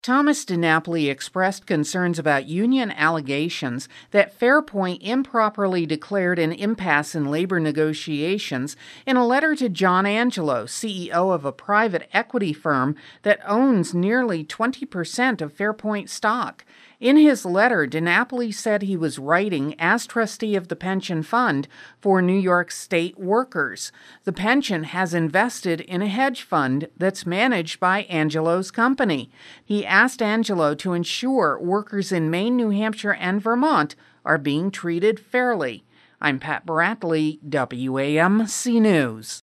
Thomas DiNapoli expressed concerns about union allegations that Fairpoint improperly declared an impasse in labor negotiations in a letter to John Angelo, CEO of a private equity firm that owns nearly 20% of Fairpoint stock. In his letter, DiNapoli said he was writing as trustee of the pension fund for New York State workers. The pension has invested in a hedge fund that's managed by Angelo's company. He asked Angelo to ensure workers in Maine, New Hampshire, and Vermont are being treated fairly. I'm Pat Bradley, WAMC News.